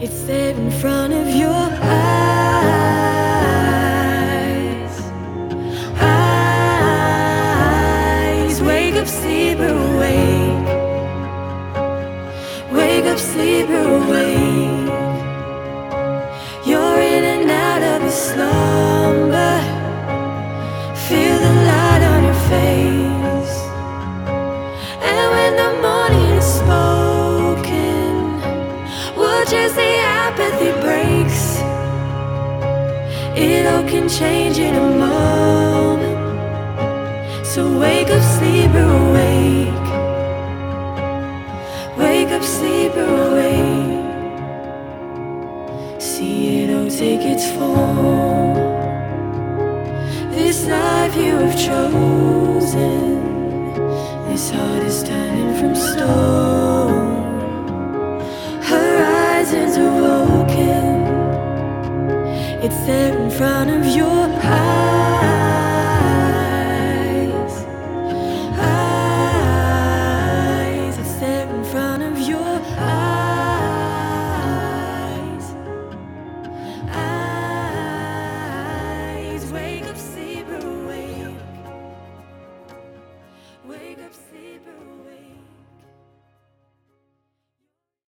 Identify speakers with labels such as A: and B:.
A: It's there in front of your eyes. Eyes. Wake up, sleeper, awake. Wake up, sleeper, awake. You're in and out of a slumber. Feel the light on your face. And when the morning is spoken, watch as the apathy breaks. It all can change in a moment. So wake up, sleeper, awake. Wake up, sleeper, awake. See it all take its form. This life you have chosen, this heart is turning from stone. Horizons are broken. It's there in front of your eyes.